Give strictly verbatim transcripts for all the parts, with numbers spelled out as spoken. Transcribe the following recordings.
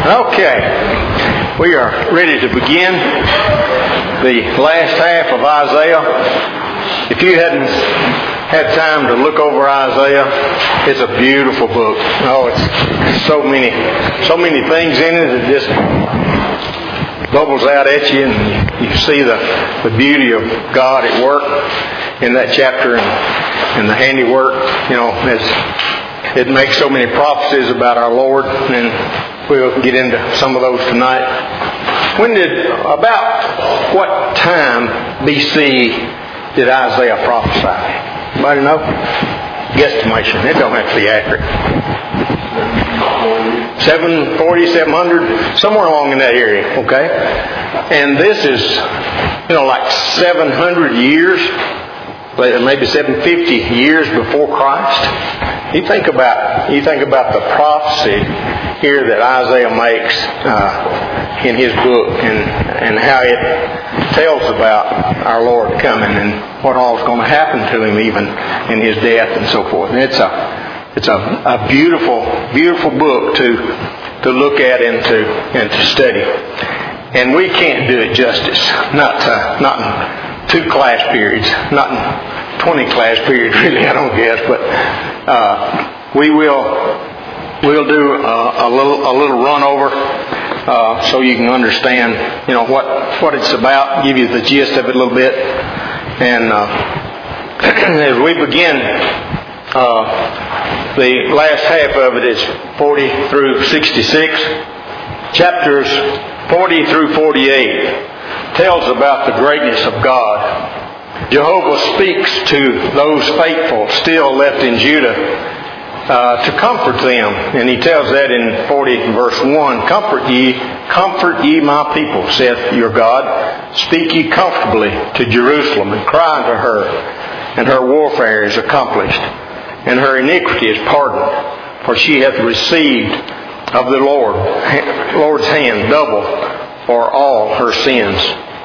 Okay, we are ready to begin the last half of Isaiah. If you hadn't had time to look over Isaiah, it's a beautiful book. Oh, it's so many, so many things in it that just bubbles out at you, and you, you see the, the beauty of God at work in that chapter and, and the handiwork. You know, as it makes so many prophecies about our Lord, and we'll get into some of those tonight. When did, about what time B C did Isaiah prophesy? Anybody know? Guesstimation. It don't have to be accurate. seven forty, seven hundred, somewhere along in that area, okay? And this is, you know, like seven hundred years, maybe seven hundred fifty years before Christ. You think about, you think about the prophecy here that Isaiah makes uh, in his book, and, and how it tells about our Lord coming and what all is going to happen to him, even in his death and so forth. And it's a it's a, a beautiful, beautiful book to to look at and to and to study. And we can't do it justice. Not uh, not in two class periods, not in twenty class periods, really. I don't guess, but uh, we will. We'll do uh, a little a little run over uh, so you can understand, you know, what, what it's about. Give you the gist of it a little bit. And uh, as we begin, uh, the last half of it is forty through sixty-six. Chapters forty through forty-eight tells about the greatness of God. Jehovah speaks to those faithful still left in Judah, Uh, to comfort them. And he tells that in forty verse one, Comfort ye, comfort ye my people, saith your God. Speak ye comfortably to Jerusalem, and cry unto her, and her warfare is accomplished, and her iniquity is pardoned, for she hath received of the Lord, Lord's hand double for all her sins.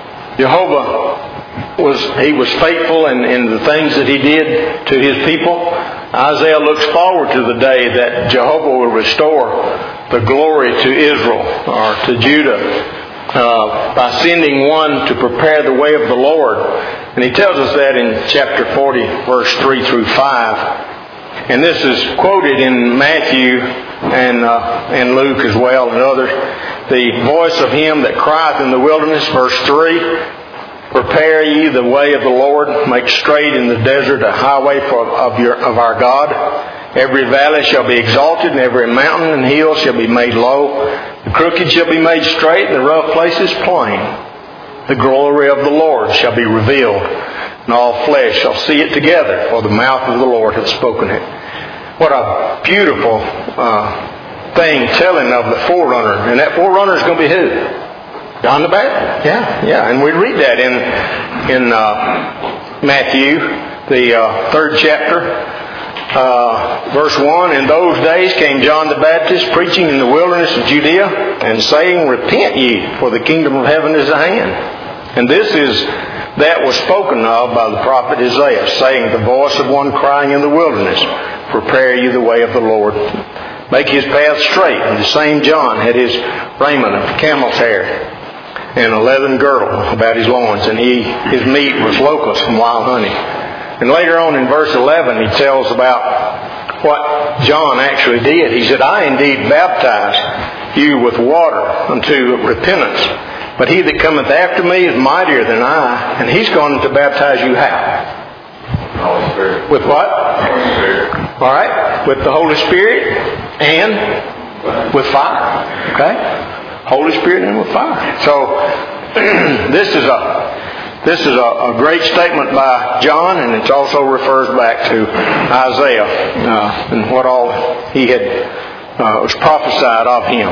Jehovah was, he was faithful in, in the things that he did to his people. Isaiah looks forward to the day that Jehovah will restore the glory to Israel, or to Judah, uh, by sending one to prepare the way of the Lord. And he tells us that in chapter forty, verse three through five. And this is quoted in Matthew and uh, and Luke as well, and others. The voice of him that crieth in the wilderness, verse three, Prepare ye the way of the Lord, make straight in the desert a highway for, of, your, of our God. Every valley shall be exalted, and every mountain and hill shall be made low. The crooked shall be made straight, and the rough places plain. The glory of the Lord shall be revealed, and all flesh shall see it together, for the mouth of the Lord hath spoken it. What a beautiful uh, thing telling of the forerunner. And that forerunner is going to be who? John the Baptist. Yeah, yeah. And we read that in in uh, Matthew, the uh, third chapter, uh, verse one. In those days came John the Baptist, preaching in the wilderness of Judea, and saying, Repent ye, for the kingdom of heaven is at hand. And this is that was spoken of by the prophet Isaiah, saying, The voice of one crying in the wilderness, Prepare ye the way of the Lord, make his path straight. And the same John had his raiment of camel's hair, and a leathern girdle about his loins, and he his meat was locusts and wild honey. And later on in verse eleven, he tells about what John actually did. He said, I indeed baptize you with water unto repentance, but he that cometh after me is mightier than I, and he's going to baptize you how? Holy Spirit. With what? Holy Spirit. All right, with the Holy Spirit and with fire. Okay? Holy Spirit and with fire. So this is a this is a, a great statement by John, and it also refers back to Isaiah uh, and what all he had uh, was prophesied of him.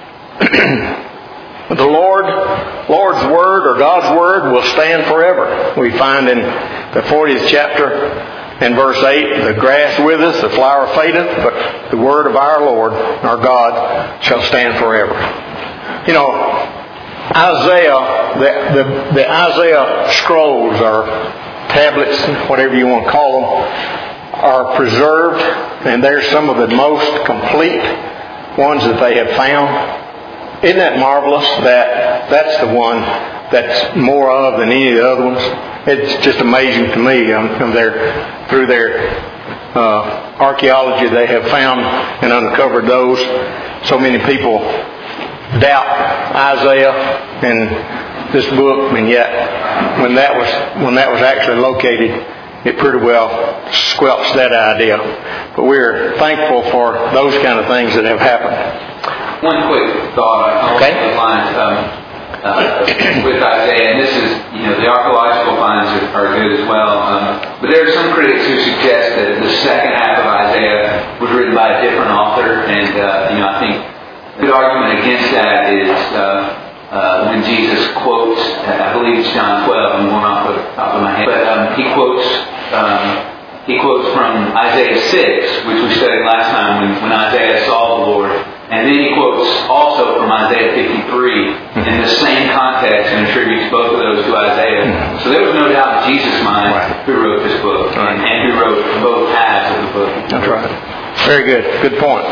The Lord, Lord's word, or God's word, will stand forever. We find in the fortieth chapter and verse eight, the grass witheth, the flower fadeth, but the word of our Lord, our God, shall stand forever. You know, Isaiah, the, the, the Isaiah scrolls or tablets, whatever you want to call them, are preserved, and they're some of the most complete ones that they have found. isn't that marvelous that that's the one that's more of than any of the other ones? It's just amazing to me. Um, from their, through their uh, archaeology, they have found and uncovered those. So many people doubt Isaiah and this book, and yet when that was when that was actually located, it pretty well squelched that idea. But we're thankful for those kind of things that have happened. One quick thought along okay. those lines um, uh, with Isaiah, and this is, you know, the archaeological finds are, are good as well. Um, but there are some critics who suggest that the second half of Isaiah was written by a different author, and uh, you know, I think a good argument against that is uh, uh, when Jesus quotes, I believe it's John twelve, I'm going off the top of my head, but um, he quotes. Um, He quotes from Isaiah six, which we studied last time when, when Isaiah saw the Lord. And then he quotes also from Isaiah fifty-three in the same context and attributes both of those to Isaiah. So there was no doubt in Jesus' mind who wrote this book and, and who wrote both halves of the book. That's right. Very good. Good point.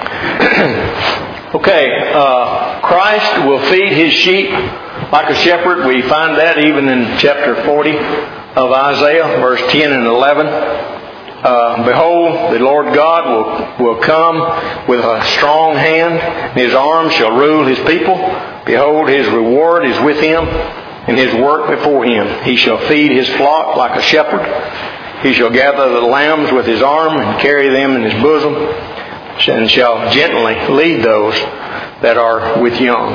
Okay. Uh, Christ will feed His sheep like a shepherd. We find that even in chapter forty of Isaiah, verse ten and eleven. Uh, Behold, the Lord God will, will come with a strong hand, and His arm shall rule His people. Behold, His reward is with Him, and His work before Him. He shall feed His flock like a shepherd. He shall gather the lambs with His arm, and carry them in His bosom, and shall gently lead those that are with young.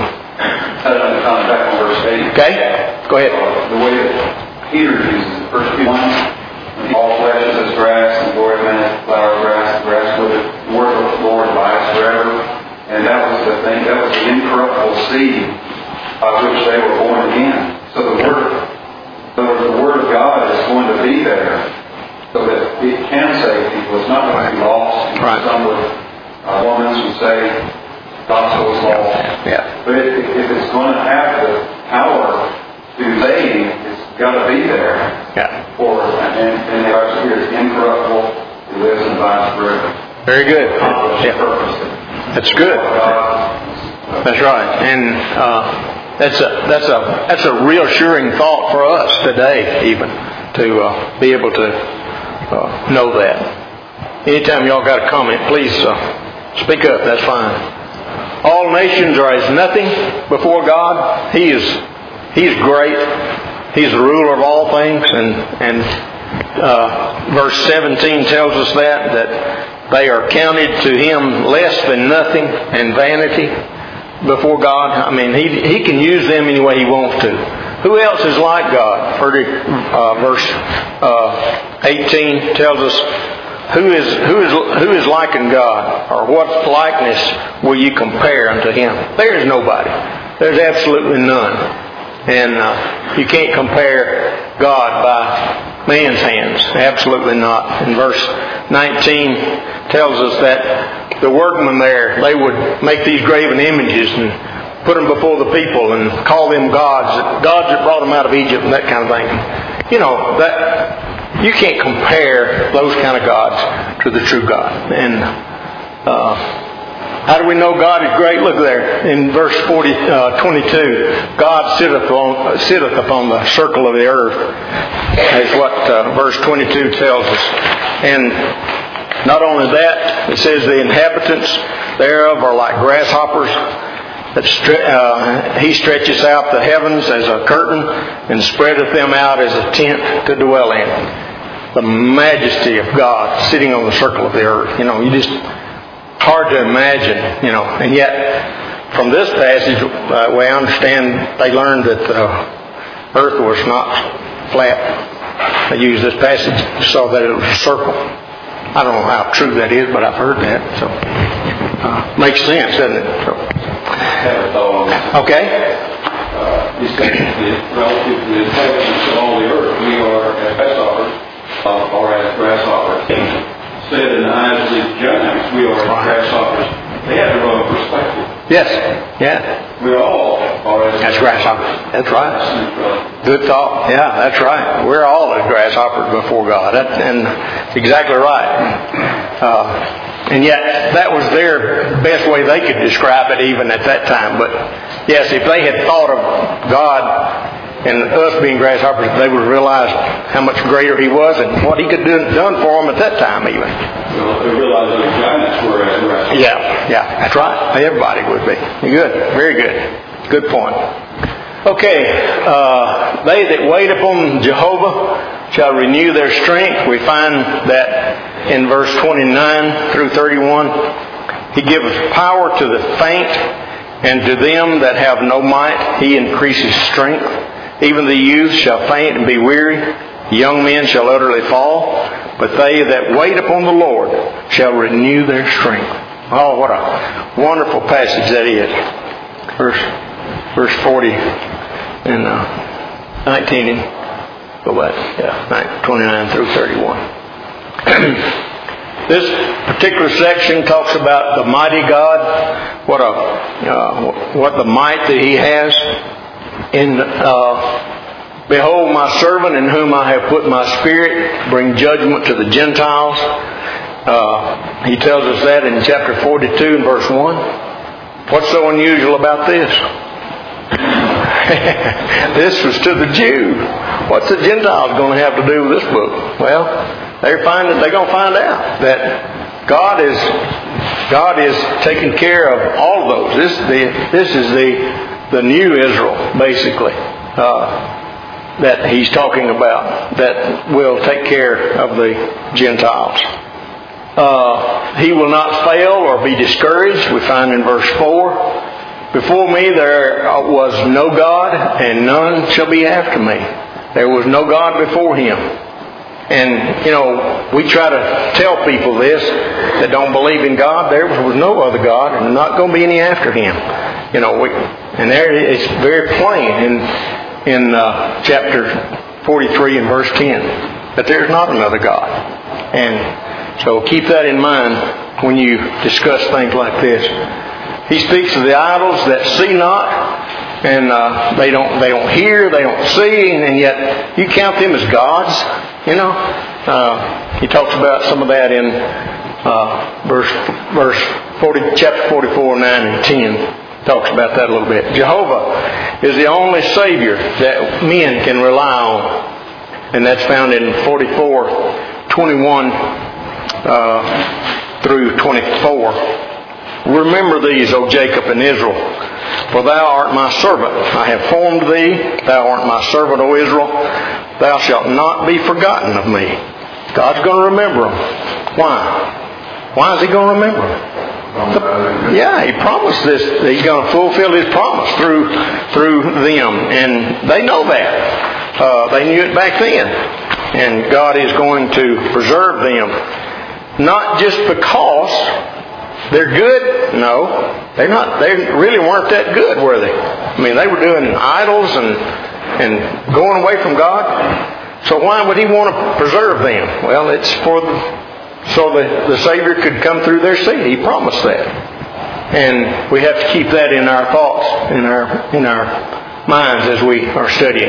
Okay? Go ahead. The way that Peter uses the first few ones, all flesh is as grass, and the glory of man is the flower of grass, the grass with it, the word of the Lord abides forever. And that was the thing, that was the incorruptible seed by which they were born again. So the word, so the word of God is going to be there, so that it can save people. It's not going to be lost. Right. Some would, uh, Mormons would say, gospel is lost. Yeah. But if, if it's going to have the power to save, it's got to be there. Yeah. For and, and the Archie here is incorruptible. He lives and abides forever. Very good. Yeah. That's good. That's right. And uh, that's a that's a that's a reassuring thought for us today, even to uh, be able to uh, know that. Anytime y'all got a comment, please uh, speak up. That's fine. All nations are as nothing before God. He is He's great. He's the ruler of all things, and and uh, verse seventeen tells us that that they are counted to Him less than nothing and vanity before God. I mean, He He can use them any way He wants to. Who else is like God? Uh, verse uh, eighteen tells us, who is who is who is like in God, or what likeness will you compare unto Him? There is nobody. There's absolutely none. And uh, you can't compare God by man's hands. Absolutely not. And verse nineteen tells us that the workmen there, they would make these graven images and put them before the people and call them gods, gods that brought them out of Egypt and that kind of thing. You know, that you can't compare those kind of gods to the true God. And uh how do we know God is great? Look there in verse forty, uh, twenty-two. God sitteth on, sitteth upon the circle of the earth, is what uh, verse twenty-two tells us. And not only that, it says the inhabitants thereof are like grasshoppers. That stre- uh, he stretches out the heavens as a curtain and spreadeth them out as a tent to dwell in. The majesty of God sitting on the circle of the earth. You know, you just... hard to imagine, you know. And yet, from this passage, uh, way I understand, they learned that the earth was not flat. They used this passage, saw that it was a circle. I don't know how true that is, but I've heard that. So, uh, makes sense, doesn't it? So. Okay. Uh, you said that relative to the inhabitants of all the earth, we are as grasshoppers, uh, or as grasshoppers. Said in the eyes of these giants, we are grasshoppers. They have the wrong perspective. Yes. Yeah. We all are as That's grasshoppers. That's right. Good thought. Yeah, that's right. We're all as grasshoppers before God. That's and exactly right. Uh, And yet, that was their best way they could describe it even at that time. But yes, if they had thought of God and us being grasshoppers, they would realize how much greater He was and what He could do done for them at that time even. Well, they realize that giants were resurrected. Yeah, yeah, that's right. Everybody would be. Good, very good. Good point. Okay, uh, they that wait upon Jehovah shall renew their strength. We find that in verse twenty-nine through thirty-one. He giveth power to the faint, and to them that have no might He increases strength. Even the youth shall faint and be weary. The young men shall utterly fall. But they that wait upon the Lord shall renew their strength. Oh, what a wonderful passage that is. Verse, verse forty and uh, nineteen and go back. Yeah, twenty-nine through thirty-one. This particular section talks about the mighty God. What a uh, what the might that He has. In uh, behold, my servant in whom I have put my spirit, bring judgment to the Gentiles. Uh, he tells us that in chapter forty-two and verse one. What's so unusual about this? This was to the Jew. What's the Gentiles going to have to do with this book? Well, they're finding they're going to find out that God is God is taking care of all of those. This the this is the the new Israel, basically, uh, that He's talking about, that will take care of the Gentiles. Uh, he will not fail or be discouraged. We find in verse four, before me there was no God, and none shall be after me. There was no God before Him. And, you know, we try to tell people this that don't believe in God. There was no other God, and not going to be any after Him. You know, we, and there it's very plain in in uh, chapter forty-three and verse ten that there's not another God. And so keep that in mind when you discuss things like this. He speaks of the idols that see not, and uh, they don't they don't hear, they don't see, and yet you count them as gods. You know, uh, he talks about some of that in uh, verse verse forty, chapter forty-four, nine and ten. Talks about that a little bit. Jehovah is the only Savior that men can rely on, and that's found in forty-four, twenty-one uh, through twenty-four. Remember these, O Jacob and Israel, for thou art my servant. I have formed thee. Thou art my servant, O Israel. Thou shalt not be forgotten of me. God's going to remember them. Why? Why is He going to remember them? Yeah, He promised this. He's going to fulfill His promise through through them, and they know that. Uh, they knew it back then, and God is going to preserve them, not just because they're good. No, they're not. They really weren't that good, were they? I mean, they were doing idols and and going away from God. So why would He want to preserve them? Well, it's for the So the, the Savior could come through their seed. He promised that. And we have to keep that in our thoughts, in our in our minds as we are studying.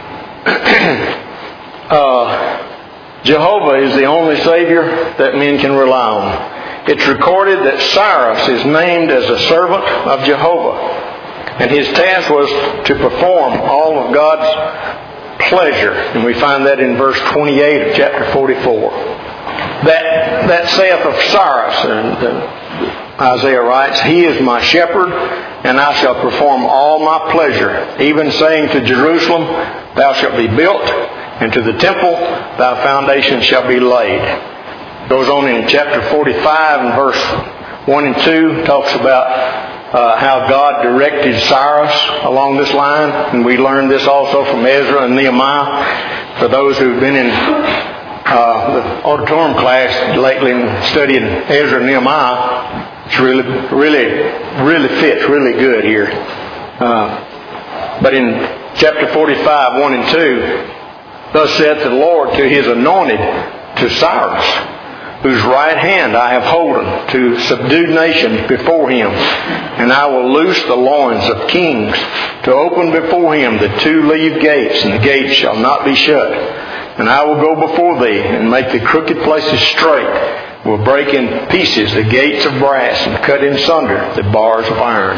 uh, Jehovah is the only Savior that men can rely on. It's recorded that Cyrus is named as a servant of Jehovah. And his task was to perform all of God's pleasure. And we find that in verse twenty-eight of chapter forty-four. That that saith of Cyrus, and uh, Isaiah writes, He is my shepherd, and I shall perform all my pleasure, even saying to Jerusalem, Thou shalt be built, and to the temple thy foundation shall be laid. Goes on in chapter forty-five and verse one and two, talks about uh, how God directed Cyrus along this line, and we learned this also from Ezra and Nehemiah. For those who've been in Uh, the auditorium class lately and studying Ezra and Nehemiah, it's really, really, really fits really good here. Uh, but in chapter forty-five, one and two, thus saith the Lord to His anointed, to Cyrus, whose right hand I have holden, to subdue nations before him, and I will loose the loins of kings, to open before him the two-leaved gates, and the gates shall not be shut. And I will go before thee, and make the crooked places straight, will break in pieces the gates of brass and cut in sunder the bars of iron.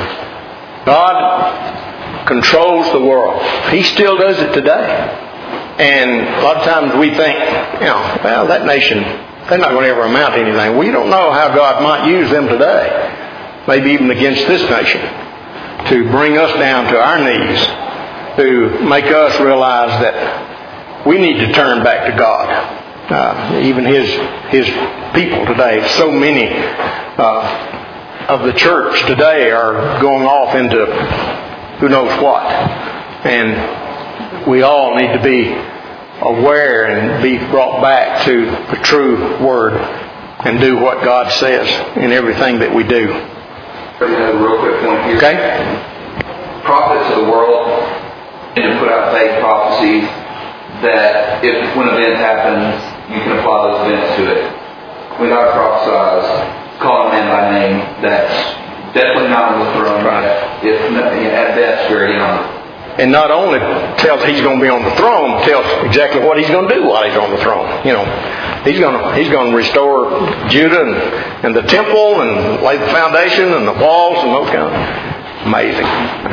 God controls the world. He still does it today. And a lot of times we think, you know, well, that nation, they're not going to ever amount to anything. We don't know how God might use them today, maybe even against this nation, to bring us down to our knees, to make us realize that we need to turn back to God. Uh, even His His people today, so many uh, of the church today are going off into who knows what. And we all need to be aware and be brought back to the true Word and do what God says in everything that we do. A real quick point here. Okay? Prophets of the world and put out vague prophecies that if when events happen, you can apply those events to it. When God prophesies, call a man by name, that's definitely not on the throne. Right. If at best very young. And not only tells he's going to be on the throne, tells exactly what he's going to do while he's on the throne. You know, he's going to he's going to restore Judah and, and the temple and lay the foundation and the walls and those kind of amazing.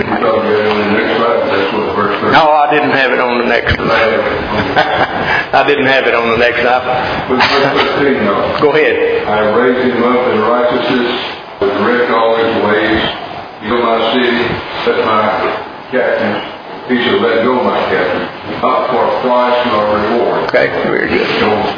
No, I didn't have it on the next one. I didn't have it on the next one. Go ahead. I raised him up in righteousness, to direct all his ways. Heal my city, set my captives. He shall let go my captives, not for a price nor reward. Okay, very good.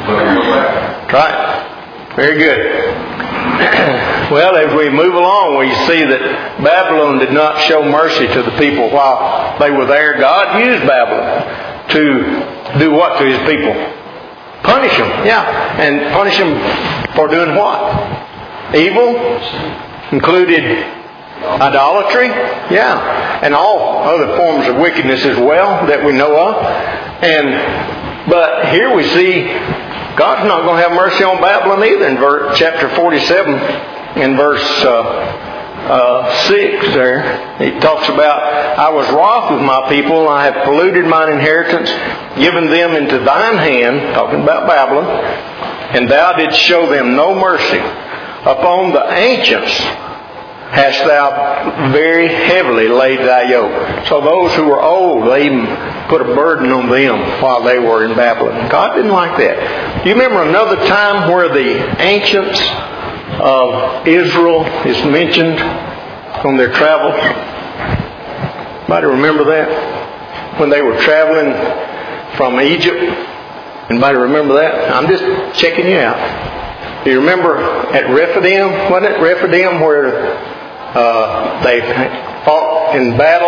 Right. Very good. Well, as we move along, we see that Babylon did not show mercy to the people while they were there. God used Babylon to do what to His people? Punish them. Yeah. And punish them for doing what? Evil. Included idolatry. Yeah. And all other forms of wickedness as well that we know of. And but here we see God's not going to have mercy on Babylon either. In verse, chapter forty-seven, in verse uh, uh, six there, he talks about, I was wroth with my people, and I have polluted mine inheritance, given them into thine hand, talking about Babylon, and thou didst show them no mercy. Upon the ancients hast thou very heavily laid thy yoke. So those who were old, they even put a burden on them while they were in Babylon. God didn't like that. Do you remember another time where the ancients of Israel is mentioned on their travels? Anybody remember that? When they were traveling from Egypt? Anybody remember that? I'm just checking you out. Do you remember at Rephidim? Wasn't it Rephidim where Uh, they fought in battle,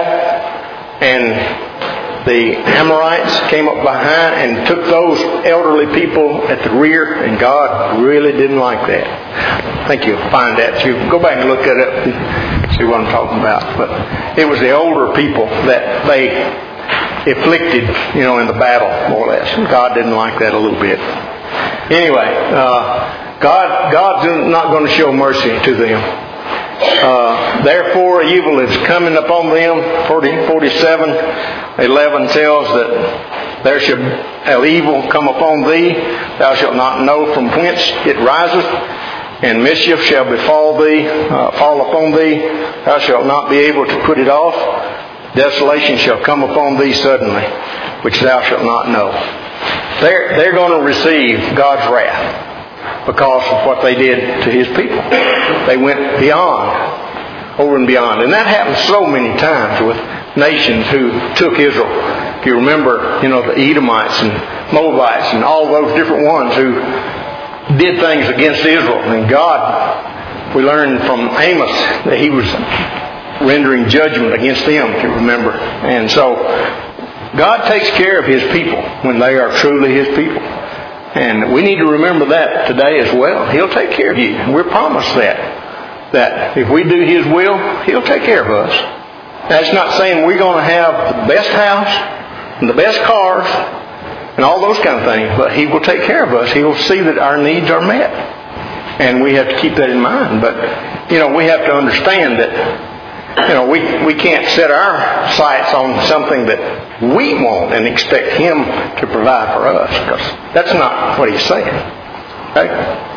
and the Amorites came up behind and took those elderly people at the rear, and God really didn't like that. I think you'll find that. So you go back and look that up and see what I'm talking about. But it was the older people that they afflicted, you know, in the battle, more or less. And God didn't like that a little bit. Anyway, uh, God, God's not going to show mercy to them. Uh, therefore evil is coming upon them. forty, forty-seven, eleven tells that there shall evil come upon thee. Thou shalt not know from whence it riseth, and mischief shall befall thee, uh, fall upon thee. Thou shalt not be able to put it off. Desolation shall come upon thee suddenly, which thou shalt not know. They're, they're going to receive God's wrath because of what they did to His people. They went beyond, over and beyond. And that happened so many times with nations who took Israel. If you remember, you know, the Edomites and Moabites and all those different ones who did things against Israel. And God, we learned from Amos that He was rendering judgment against them, if you remember. And so God takes care of His people when they are truly His people. And we need to remember that today as well. He'll take care of you. We're promised that. That if we do His will, He'll take care of us. That's not saying we're going to have the best house and the best cars and all those kind of things, but He will take care of us. He will see that our needs are met. And we have to keep that in mind. But, you know, we have to understand that, you know, we, we can't set our sights on something that we want and expect Him to provide for us, because that's not what He's saying. Okay?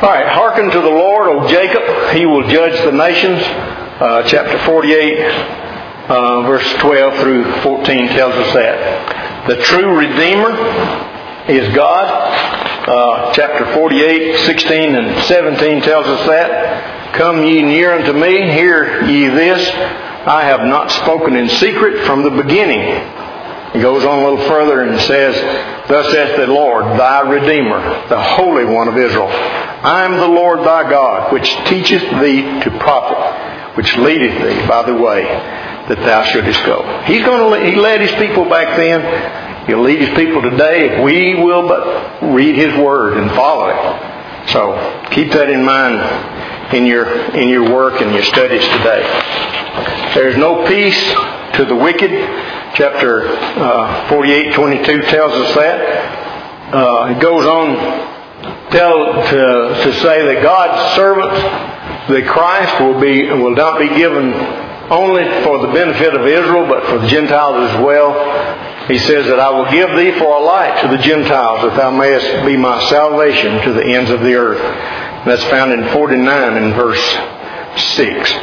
All right, hearken to the Lord, O Jacob. He will judge the nations. Uh, chapter forty-eight, uh, verse twelve through fourteen tells us that. The true Redeemer is God. Uh, chapter forty-eight, sixteen and seventeen tells us that. Come ye near unto me, hear ye this. I have not spoken in secret from the beginning. He goes on a little further and says, Thus saith the Lord, thy Redeemer, the Holy One of Israel. I am the Lord thy God, which teacheth thee to profit, which leadeth thee by the way that thou shouldest go. He's going to, He led His people back then. He'll lead His people today if we will but read His Word and follow it. So keep that in mind in your in your work and your studies today. There is no peace to the wicked. Chapter uh, forty-eight, twenty-two tells us that. Uh, it goes on tell, to, to say that God's servants, the Christ, will be will not be given only for the benefit of Israel, but for the Gentiles as well. He says that I will give thee for a light to the Gentiles, that thou mayest be my salvation to the ends of the earth. And that's found in forty-nine in verse six.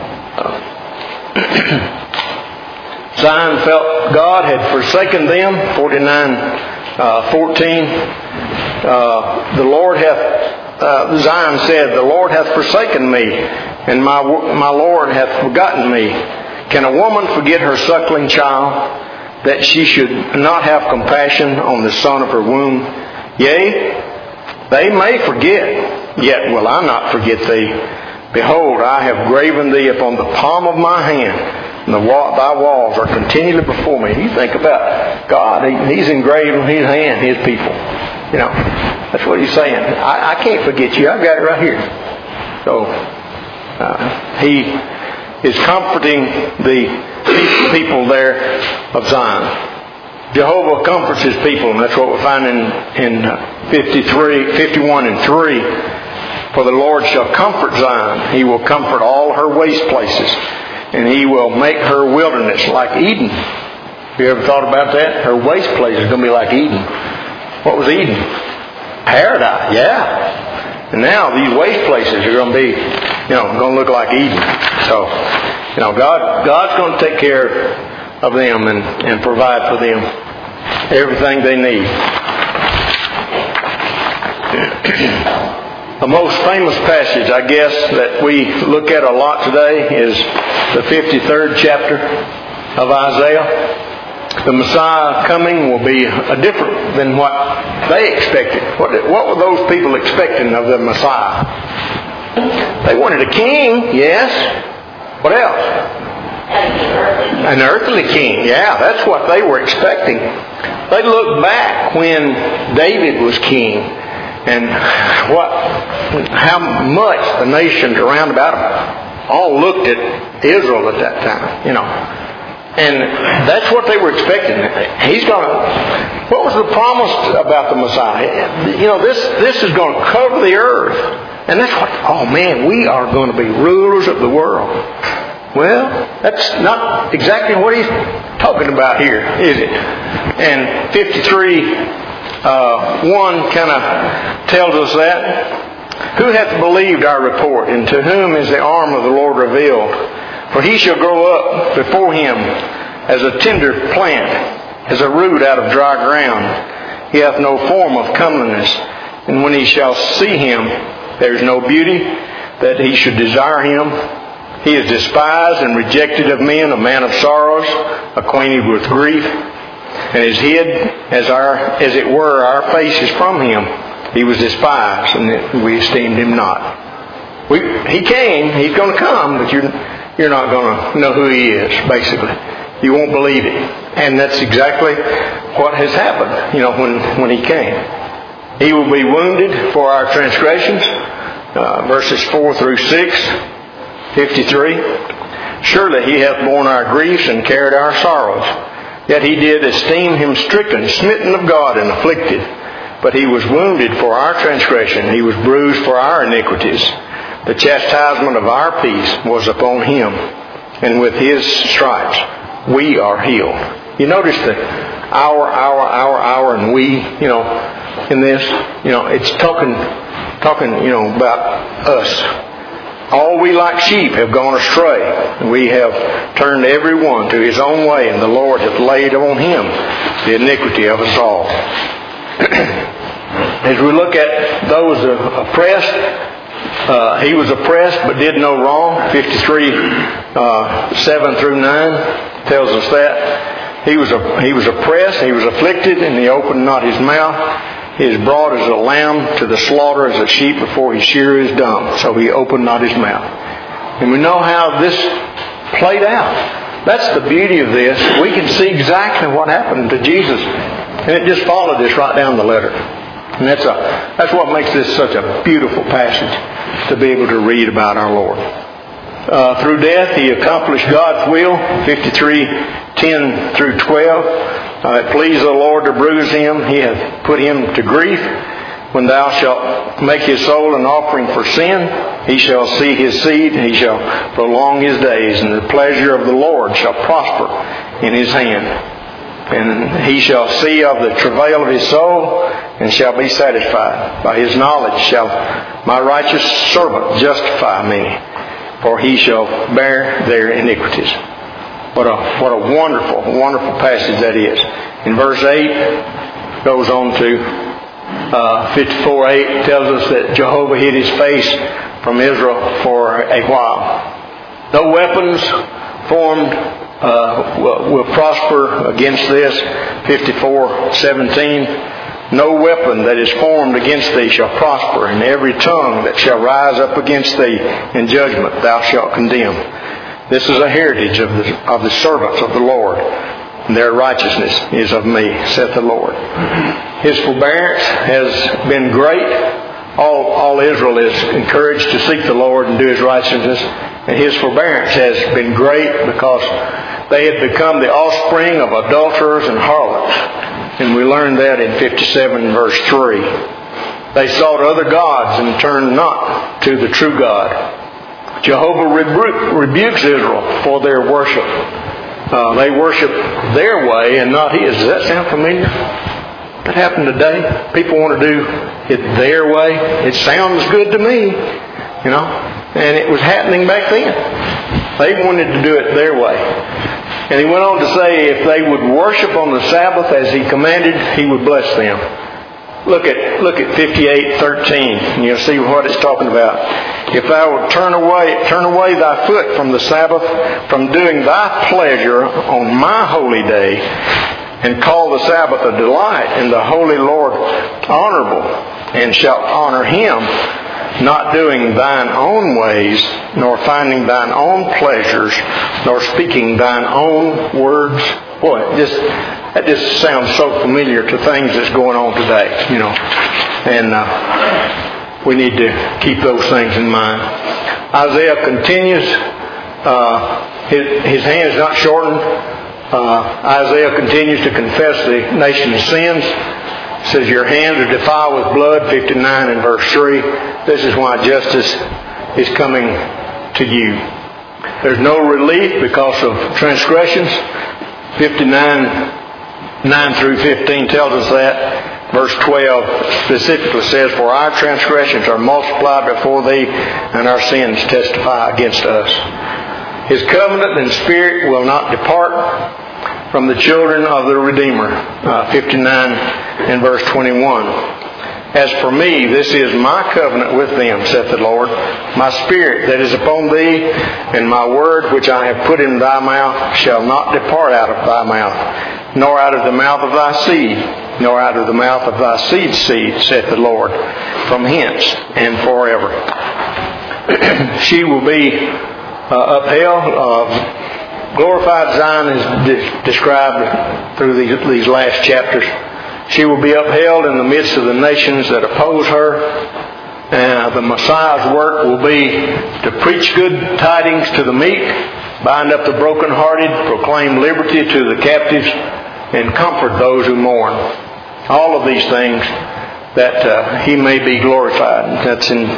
Uh, Zion felt God had forsaken them. forty-nine, uh, fourteen. Uh, the Lord hath, uh, Zion said, the Lord hath forsaken me, and my my Lord hath forgotten me. Can a woman forget her suckling child, that she should not have compassion on the son of her womb? Yea, they may forget, yet will I not forget thee. Behold, I have graven thee upon the palm of my hand, and the wall, thy walls are continually before me. You think about God. He, he's engraved on His hand, His people. You know, that's what He's saying. I, I can't forget you. I've got it right here. So, uh, He is comforting the people there of Zion. Jehovah comforts His people, and that's what we find in, in fifty-three, fifty-one and three. For the Lord shall comfort Zion. He will comfort all her waste places, and He will make her wilderness like Eden. Have you ever thought about that? Her waste place is going to be like Eden. What was Eden? Paradise, yeah. And now these waste places are going to be, you know, going to look like Eden. So, you know, God, God's going to take care of them and, and provide for them everything they need. The most famous passage, I guess, that we look at a lot today is the fifty-third chapter of Isaiah. The Messiah coming will be a different than what they expected. What, what were those people expecting of the Messiah? They wanted a king, yes. What else? An earthly king, yeah, that's what they were expecting. They looked back when David was king, and what, how much the nations around about them all looked at Israel at that time, you know. And that's what they were expecting. He's going to, what was the promise about the Messiah? You know, this, this is going to cover the earth. And that's what, oh man, we are going to be rulers of the world. Well, that's not exactly what he's talking about here, is it? And fifty-three, uh, one kind of tells us that. Who hath believed our report, and to whom is the arm of the Lord revealed? For he shall grow up before him as a tender plant, as a root out of dry ground. He hath no form of comeliness, and when he shall see him, there is no beauty that he should desire him. He is despised and rejected of men, a man of sorrows, acquainted with grief, and is hid as our, as it were, our faces from him. He was despised, and we esteemed him not. We, he came, he's going to come, but you're You're not going to know who he is, basically. You won't believe it. And that's exactly what has happened, you know, when, when he came. He will be wounded for our transgressions, uh, verses four through six, fifty-three. Surely he hath borne our griefs and carried our sorrows. Yet he did esteem him stricken, smitten of God, and afflicted. But he was wounded for our transgression. He was bruised for our iniquities. The chastisement of our peace was upon him, and with his stripes we are healed. You notice the our, our, our, our, and we, you know, in this, you know, it's talking talking, you know, about us. All we like sheep have gone astray. We have turned every one to his own way, and the Lord hath laid on him the iniquity of us all. As we look at those oppressed, uh, he was oppressed but did no wrong. fifty-three, uh, seven through nine tells us that. He was, a, he was oppressed, he was afflicted, and he opened not his mouth. He is brought as a lamb to the slaughter, as a sheep before his shearer is dumb. So he opened not his mouth. And we know how this played out. That's the beauty of this. We can see exactly what happened to Jesus. And it just followed this right down the letter. And that's, a, that's what makes this such a beautiful passage, to be able to read about our Lord. Uh, through death he accomplished God's will, fifty-three, ten through twelve. Uh, it pleased the Lord to bruise him. He hath put him to grief. When thou shalt make his soul an offering for sin, he shall see his seed, and he shall prolong his days, and the pleasure of the Lord shall prosper in his hand. And he shall see of the travail of his soul, and shall be satisfied. By his knowledge shall my righteous servant justify many, for he shall bear their iniquities. What a, what a wonderful, wonderful passage that is. In verse eight, goes on to uh, fifty-four eight, tells us that Jehovah hid his face from Israel for a while. No weapons formed uh, will, will prosper against this. fifty-four seventeen, no weapon that is formed against thee shall prosper, and every tongue that shall rise up against thee in judgment thou shalt condemn. This is a heritage of the, of the servants of the Lord. Their righteousness is of me, saith the Lord. His forbearance has been great. All, all Israel is encouraged to seek the Lord and do his righteousness. And his forbearance has been great because they had become the offspring of adulterers and harlots. And we learn that in fifty-seven verse three. They sought other gods and turned not to the true God. Jehovah rebu- rebukes Israel for their worship. Uh, they worship their way and not his. Does that sound familiar? That happened today. People want to do it their way. It sounds good to me, you know. And it was happening back then. They wanted to do it their way. And he went on to say if they would worship on the Sabbath as he commanded, he would bless them. Look at look at fifty-eight thirteen, and you'll see what it's talking about. If thou would turn away turn away thy foot from the Sabbath, from doing thy pleasure on my holy day, and call the Sabbath a delight, and the holy Lord honorable, and shalt honor him, not doing thine own ways, nor finding thine own pleasures, nor speaking thine own words. Boy, just that just sounds so familiar to things that's going on today, you know. And uh, we need to keep those things in mind. Isaiah continues. Uh, his, his hand is not shortened. Uh, Isaiah continues to confess the nation's sins. It says, your hands are defiled with blood, fifty-nine and verse three. This is why justice is coming to you. There's no relief because of transgressions. fifty-nine, nine through fifteen tells us that. Verse twelve specifically says, for our transgressions are multiplied before thee, and our sins testify against us. His covenant and spirit will not depart from the children of the Redeemer. Uh, fifty-nine and verse twenty-one. As for me, this is my covenant with them, saith the Lord. My spirit that is upon thee, and my word which I have put in thy mouth, shall not depart out of thy mouth, nor out of the mouth of thy seed, nor out of the mouth of thy seed's seed, saith the Lord, from hence and forever. She will be uh, upheld. Uh, glorified Zion is de- described through these, these last chapters. She will be upheld in the midst of the nations that oppose her. Uh, the Messiah's work will be to preach good tidings to the meek, bind up the brokenhearted, proclaim liberty to the captives, and comfort those who mourn. All of these things that uh, he may be glorified. That's in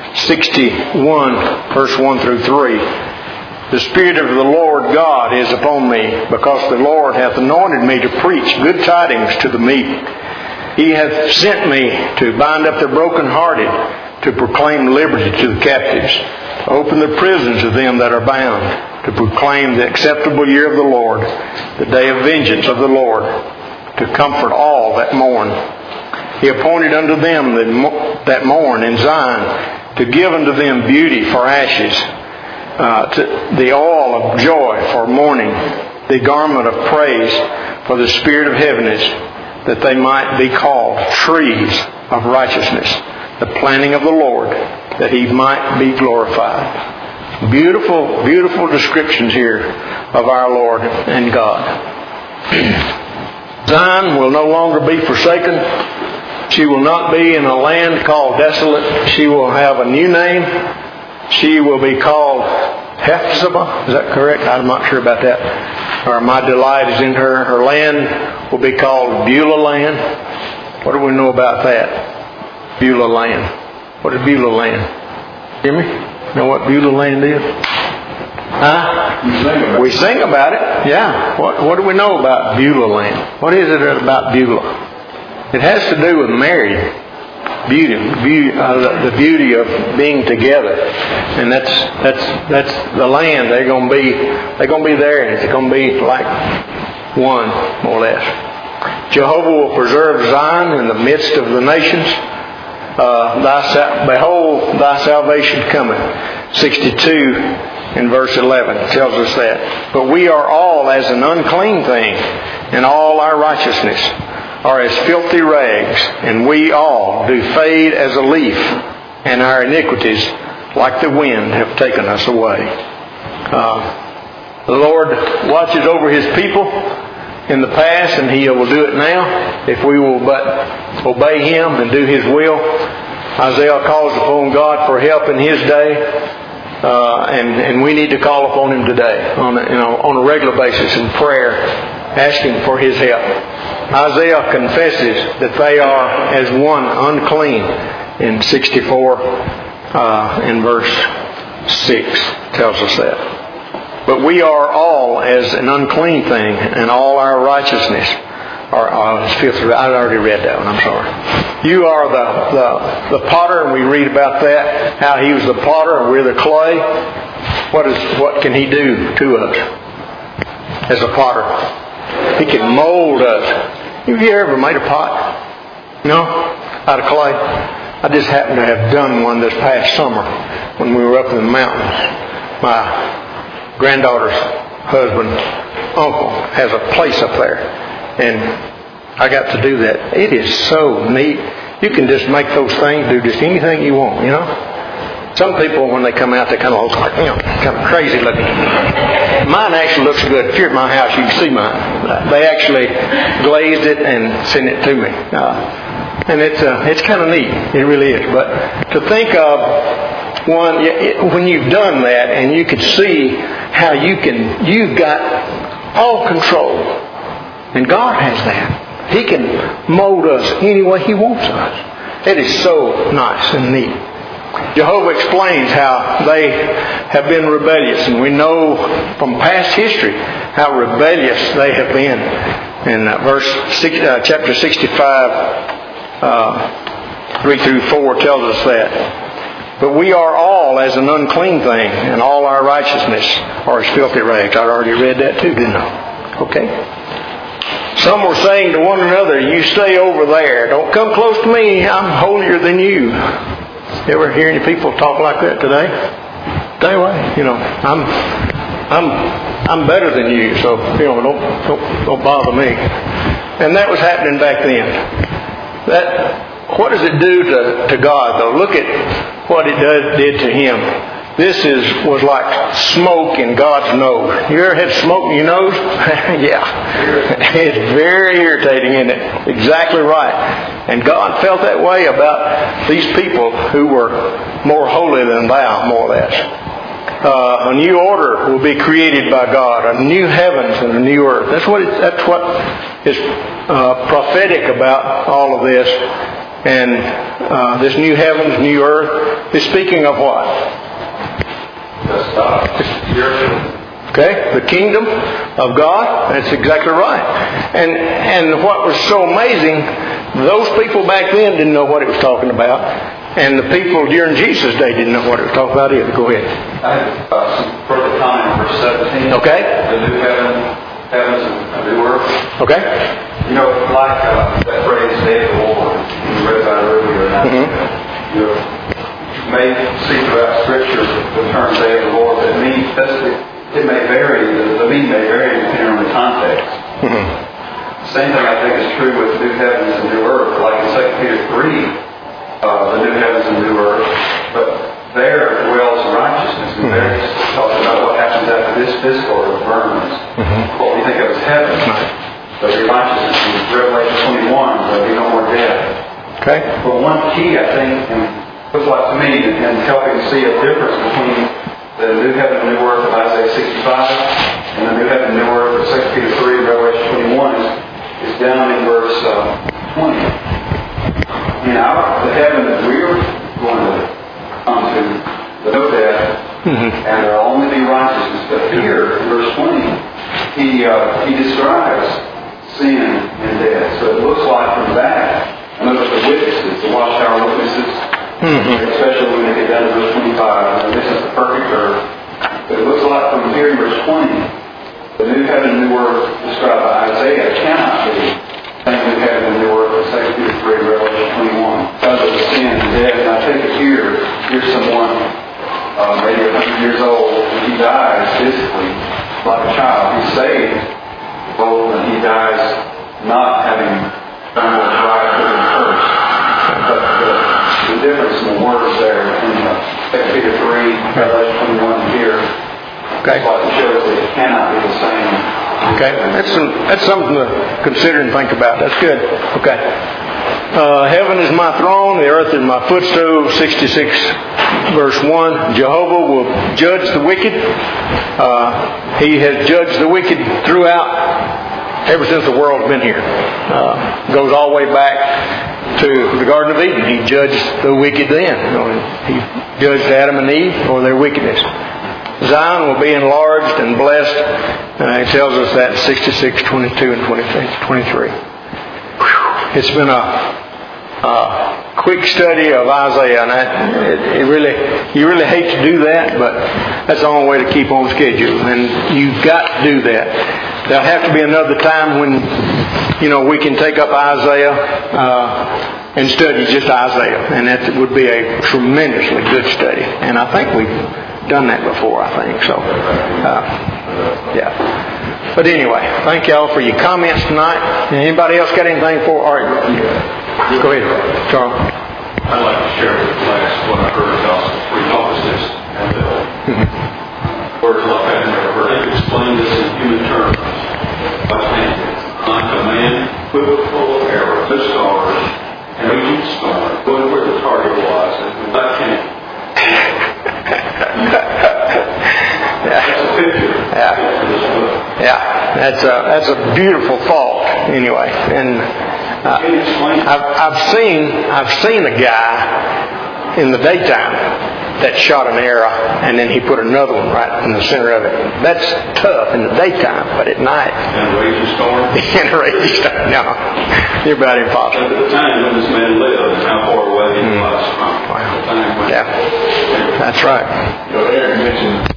sixty-one, verse one through three. The Spirit of the Lord God is upon me, because the Lord hath anointed me to preach good tidings to the meek. He hath sent me to bind up the brokenhearted, to proclaim liberty to the captives, to open the prisons to them that are bound, to proclaim the acceptable year of the Lord, the day of vengeance of the Lord, to comfort all that mourn. He appointed unto them that mourn in Zion, to give unto them beauty for ashes, uh, to the oil of joy for mourning, the garment of praise for the spirit of heaviness, that they might be called trees of righteousness, the planting of the Lord, that He might be glorified. Beautiful, beautiful descriptions here of our Lord and God. Zion will no longer be forsaken. She will not be in a land called desolate. She will have a new name. She will be called Hephzibah. Is that correct? I'm not sure about that. Or my delight is in her. Her land will be called Beulah land. What do we know about that? Beulah land. What is Beulah land? Hear me? Know what Beulah land is? Huh? We sing about We sing about it. Yeah. What, what do we know about Beulah land? What is it about Beulah? It has to do with marriage. Beauty, beauty uh, the beauty of being together, and that's that's that's the land. They're going to be they're going to be there, and it's going to be like one, more or less. Jehovah will preserve Zion in the midst of the nations. Uh, thy, behold, thy salvation cometh. sixty-two in verse eleven tells us that. But we are all as an unclean thing, and all our righteousness are as filthy rags, and we all do fade as a leaf, and our iniquities, like the wind, have taken us away. Uh, the Lord watches over His people in the past, and He will do it now if we will but obey Him and do His will. Isaiah calls upon God for help in his day, uh, and and we need to call upon Him today on a, you know on a regular basis in prayer, asking for His help. Isaiah confesses that they are as one unclean in sixty-four uh, in verse six tells us that. But we are all as an unclean thing, and all our righteousness are uh, as filthy. I already read that one. I'm sorry. You are the, the the potter, and we read about that. How He was the potter, and we're the clay. What is what can He do to us as a potter? He can mold us. Have you ever made a pot? No? Out of clay? I just happened to have done one this past summer when we were up in the mountains. My granddaughter's husband, uncle, has a place up there. And I got to do that. It is so neat. You can just make those things do just anything you want, you know? Some people, when they come out, they kind of look like, you know, kind of crazy looking. Mine actually looks good. If you're at my house, you can see mine. They actually glazed it and sent it to me. Uh, and it's uh, it's kind of neat. It really is. But to think of one, when you've done that and you can see how you can, you've got all control. And God has that. He can mold us any way He wants us. It is so nice and neat. Jehovah explains how they have been rebellious, and we know from past history how rebellious they have been. In uh, verse six, uh, chapter sixty-five, uh, three through four tells us that. But we are all as an unclean thing, and all our righteousness are as filthy rags. I already read that too, didn't I? Okay. Some were saying to one another, "You stay over there. Don't come close to me. I'm holier than you." You ever hear any people talk like that today? Stay away. You know, I'm, I'm, I'm better than you, so you know, don't, don't, don't bother me. And that was happening back then. That, what does it do to, to God though? Look at what it does, did to Him. This is was like smoke in God's nose. You ever had smoke in your nose? Yeah. It's very irritating, isn't it? Exactly right. And God felt that way about these people who were more holy than thou, more or less. Uh, a new order will be created by God, a new heavens and a new earth. That's what it, that's what is uh, prophetic about all of this. And uh, this new heavens, new earth is speaking of what? Okay, the kingdom of God. That's exactly right. And and what was so amazing, those people back then didn't know what it was talking about. And the people during Jesus' day didn't know what it was talking about either. Go ahead. I have uh, some further comment on verse seventeen. Okay. The new heaven, heavens and the new earth. Okay. You know, like uh, that phrase, day of the Lord, we read about it earlier, and Mm-hmm. you know, may see throughout Scripture the term day of the Lord. That means that's the, it may vary. The, the meaning may vary depending on the context. Mm-hmm. Same thing I think is true with new heavens and new earth. Like in Second Peter three, uh, the new heavens and new earth, but there dwells righteousness, and there it talks about what happens after this physical earth burns. Mm-hmm. What we think of as heaven. There'll be righteousness. In Revelation twenty-one, there'll be no more death. Okay. But one key, I think, and looks like to me, in helping see a difference between the new heaven and new earth of Isaiah sixty-five and the new heaven and new earth of Second Peter three and Revelation twenty-one is, is down in verse uh, twenty. In our, the heaven that we're going to come to, the no death, mm-hmm. and there'll only be righteousness. But here, in verse twenty, he uh, he describes sin and death. So it looks like from that, and those are the witnesses, the watchtower witnesses, mm-hmm. especially when they get down to verse twenty-five, and this is the perfect earth. But it looks like from here in verse twenty, the new heaven and new earth described by Isaiah cannot be the same new heaven and new earth of Second Peter three, Revelation twenty-one, because of the sin and death. And I take it here, here's someone uh, maybe one hundred years old, and he dies physically like a child. He's saved, old, and he dies not having done what was right with him first. But the, the difference in the words there in uh, Second Peter three, Revelation twenty-one, and here, okay. It's like it shows that it cannot be the same. Okay, that's some, that's something to consider and think about. That's good. Okay. Uh, heaven is my throne, the earth is my footstool. sixty-six verse one. Jehovah will judge the wicked. Uh, he has judged the wicked throughout, ever since the world's been here. Uh, goes all the way back to the Garden of Eden. He judged the wicked then. He judged Adam and Eve for their wickedness. Zion will be enlarged and blessed. Uh, it tells us that in sixty-six, twenty-two, and twenty-three. Whew. It's been a, a quick study of Isaiah, and I, it, it really, you really hate to do that, but that's the only way to keep on schedule. And you've got to do that. There'll have to be another time when, you know, we can take up Isaiah uh, and study just Isaiah, and that would be a tremendously good study. And I think we've done that before, I think. So, uh, yeah. But anyway, thank y'all for your comments tonight. Anybody else got anything for? All right, go ahead, Charles. I'd like to share with the class what I heard about free offices and uh, mm-hmm. words like I've never heard. They explain this in human terms. By saying, like a man equipped full of arrows, the stars, and reaching stars, going where the target was, and that came. Yeah. That's a picture. Yeah. Yeah. That's a that's a beautiful thought. Anyway, and uh, I've I've seen I've seen a guy in the daytime that shot an arrow and then he put another one right in the center of it. That's tough in the daytime, but at night. And a raging storm. And a raging storm. No, you're about impossible. At the time when this man lived, how far away he was from. Wow. The time when Yeah. That's right. You know, Eric mentioned